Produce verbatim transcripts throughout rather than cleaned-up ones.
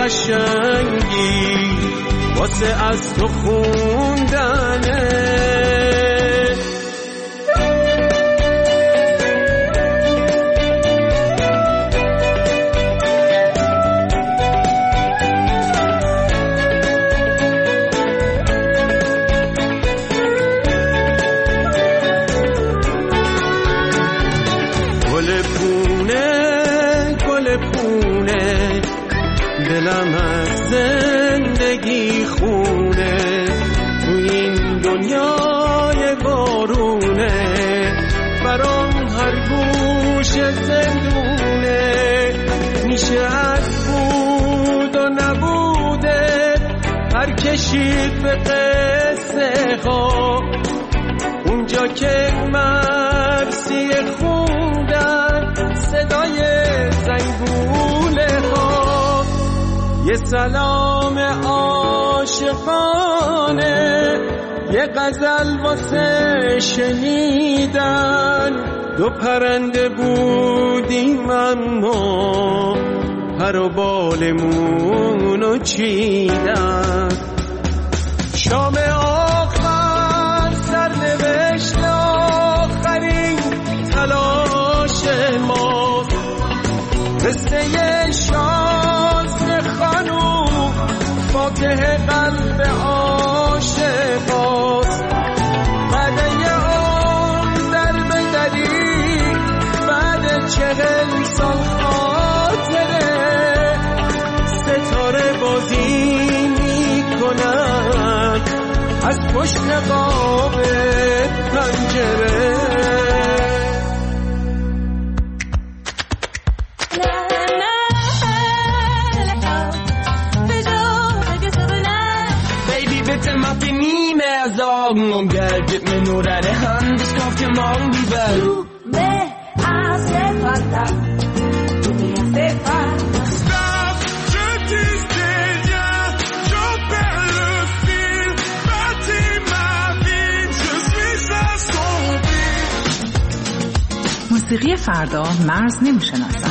قشنگی واسه از تو خوندنه. گل پونه گل پونه دلم از زندگی خونه، تو این دنیای بارونه برام هر گوش زندونه. میشه از بود و نبوده هر کشید به قصه ها، اونجا که مرسی خوندن صدای زنگوله ها. یه سلام عاشقانه یه غزل واسه شنیدن، دو پرنده بودیم اما پر و بالمونو چیدن. شام آخر سرنوشت آخرین تلاش ماست، قصه شازده خانوم فاتح قلب عاشقاست. بعد یه عمر در بدری بعد چهل سال خاطره ستاره بازی میکنن از پشت قاب پنجره. Sorgen um Geld, gib mir nur deine Hand, ich kauf dir morgen die Welt. Du me hace falta, tu me hace falta. Stop, je disais rien, je perds le fil, bâtis ma vie, je suis à son fil. موسیقی فردا مرز نمیشناسم.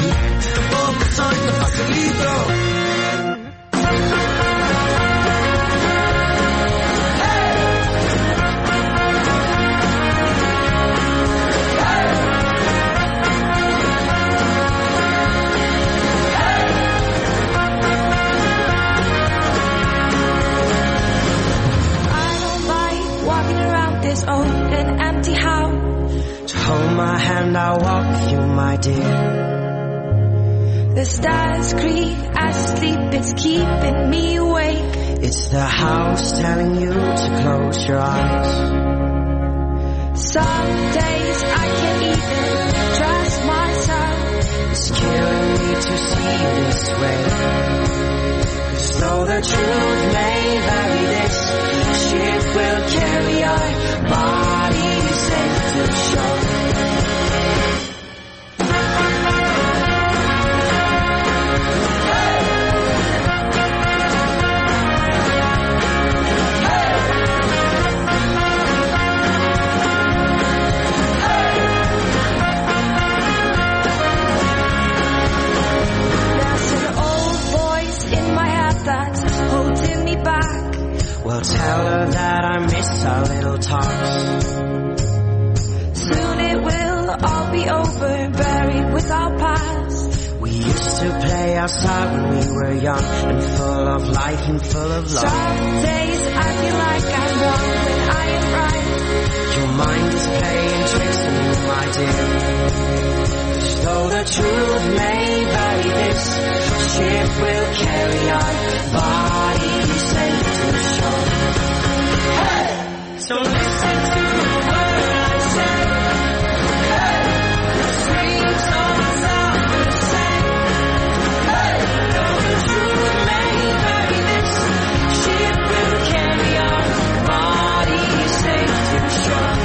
Open empty house. To hold my hand, I'll walk with you, my dear. The stars creep as sleep, it's keeping me awake. It's the house telling you to close your eyes. Some days I can't even trust myself. It's killing me to see you this way. 'Cause though the truth may vary, this ship will carry our bodies safe to shore. Well, tell her that I miss our little talks. Soon it will all be over, buried with our past. We used to play outside when we were young and full of life and full of love. Some days I feel like I'm wrong when I am right. Your mind is playing tricks on you, my dear. Though the truth may vary, this ship will carry our bodies safe to shore. Hey! So listen to the word I say. Hey! The streets all sound the same. Hey! Though the truth may vary, this ship will carry our bodies safe to shore.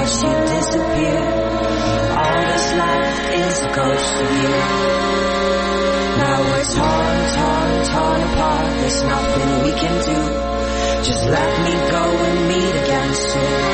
watch you disappear. All this life is a ghost of you. Now we're torn, torn, torn apart. There's nothing we can do. Just let me go and meet again soon.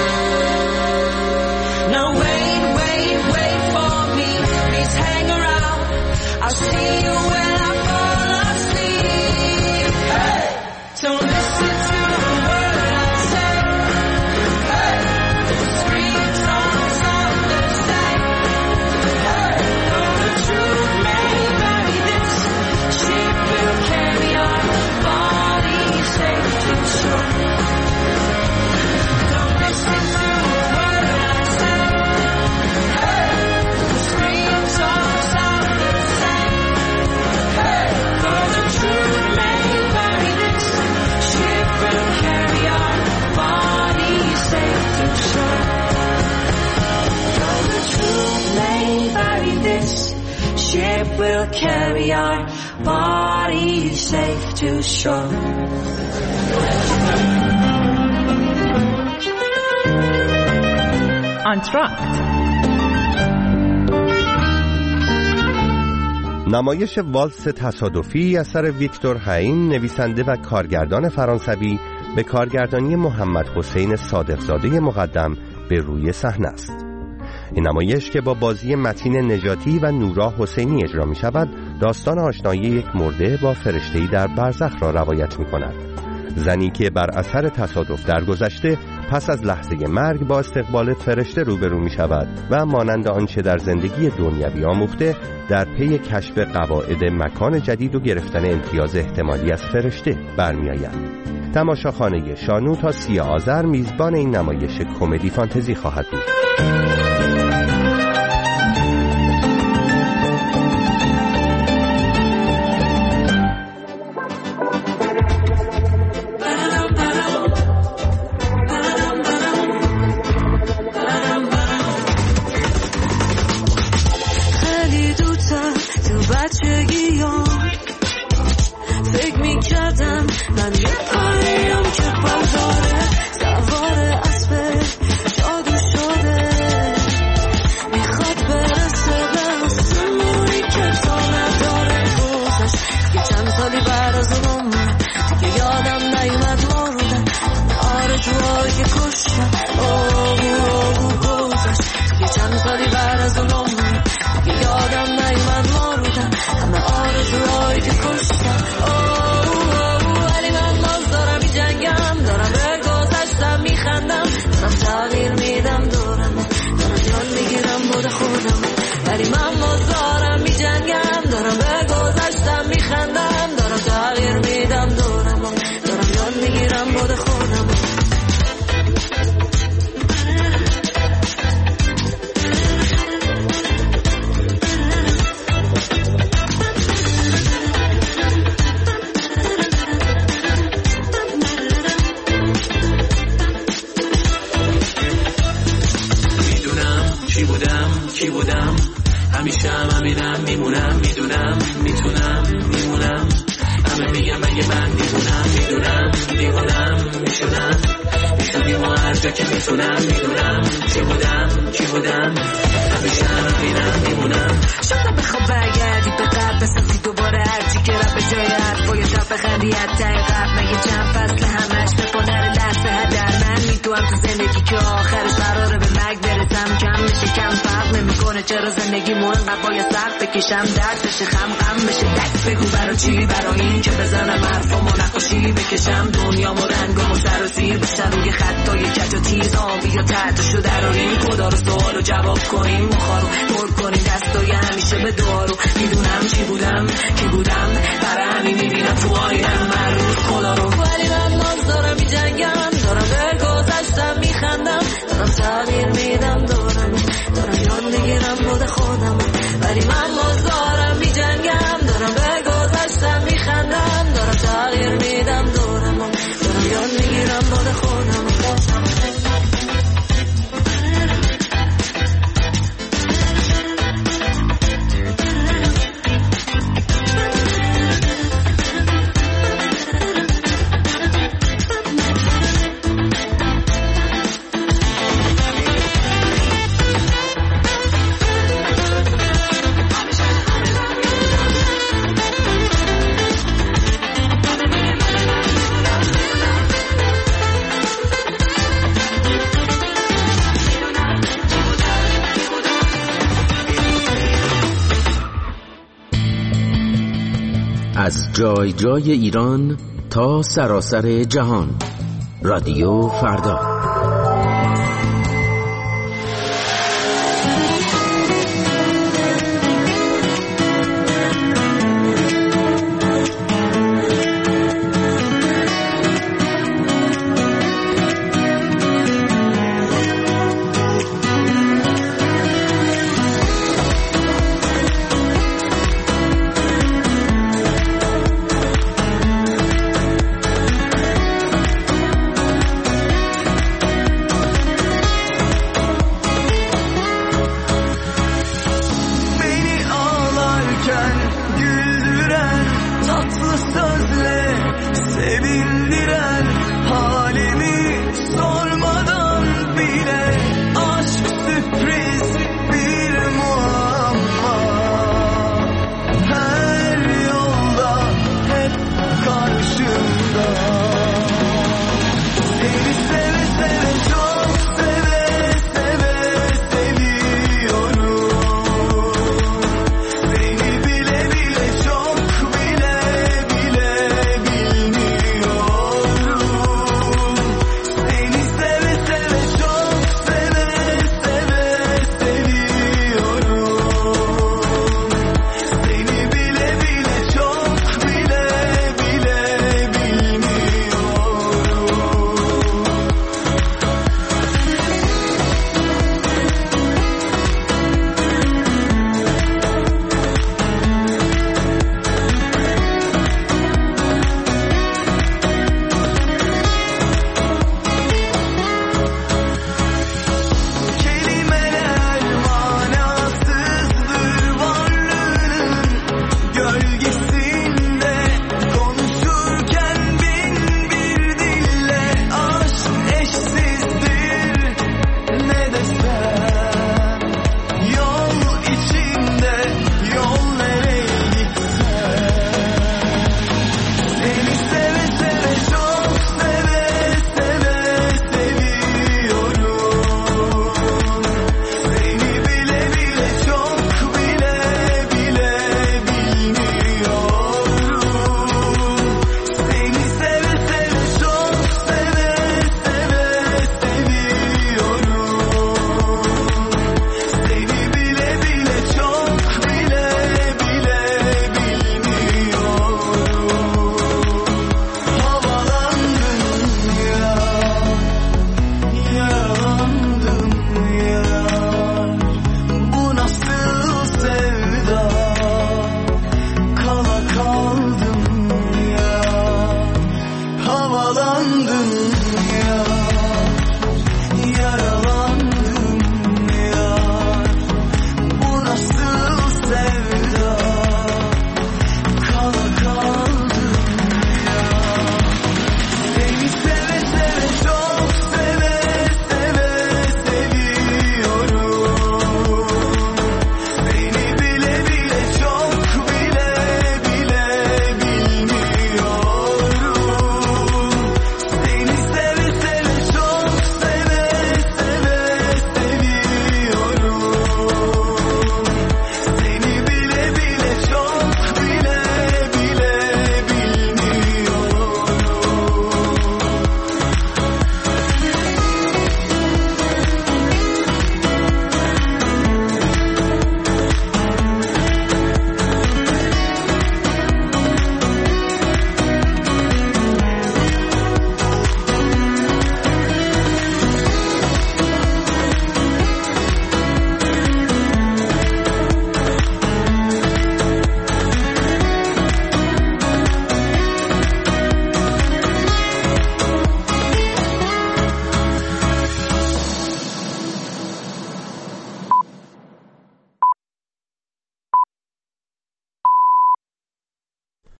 No, wait, wait, wait for me. Please hang around. I'll see you when I fall asleep. Hey! Don't listen to the word I say. Hey! The screams don't sound the same. Hey! Though the truth may vary, this ship will carry our bodies safe to shore. Don't listen to the word I say. Hey! The screams don't sound the same. Hey! Though the truth may vary, this ship will carry our bodies safe to shore. Though the truth may vary, this ship will carry our bodies safe to shore. آنتراکت. نمایش والس تصادفی اثر ویکتور هاین، نویسنده و کارگردان فرانسوی، به کارگردانی محمد حسین صادقزاده مقدم به روی صحنه است. این نمایش که با بازی متین نجاتی و نورا حسینی اجرا می شود، داستان آشنایی یک مرده با فرشته‌ای در برزخ را روایت می کند. زنی که بر اثر تصادف درگذشته پس از لحظه مرگ با استقبال فرشته روبرو می شود و مانند آنچه در زندگی دنیوی آموخته در پی کشف قواعد مکان جدید و گرفتن امتیاز احتمالی از فرشته برمی آید. تماشاخانه شانو تا سی آذر میزبان این نمایش کمدی فانتزی خواهد بود. چرا زندگی مو انقدر باید سخت بکشم درد بشه خم غم بشه دست بگو برا چی برا این که بزنم حرفامو نقاشی بکشم دنیامو رنگامو سر و سیر بشن روی خطای کج و تیز آبی یا تحتشو دراریم خدا رو سوال و جواب کنیم مخارو پر کنیم دستای همیشه به دارو میدونم چی بودم کی بودم برای همین میبینم تو آینم هر روز خدا رو ولی من ناز دارم میجنگم دارم به گذشتم میخندم دارم تغییر میدم دارم دارم یاد میگیرم بود خودم ولی من باز دارم میجنگم دارم به گذشتم میخندم دارم تغییر میدم دارم دارم یاد میگیرم بود خودم از جای جای ایران تا سراسر جهان. رادیو فردا.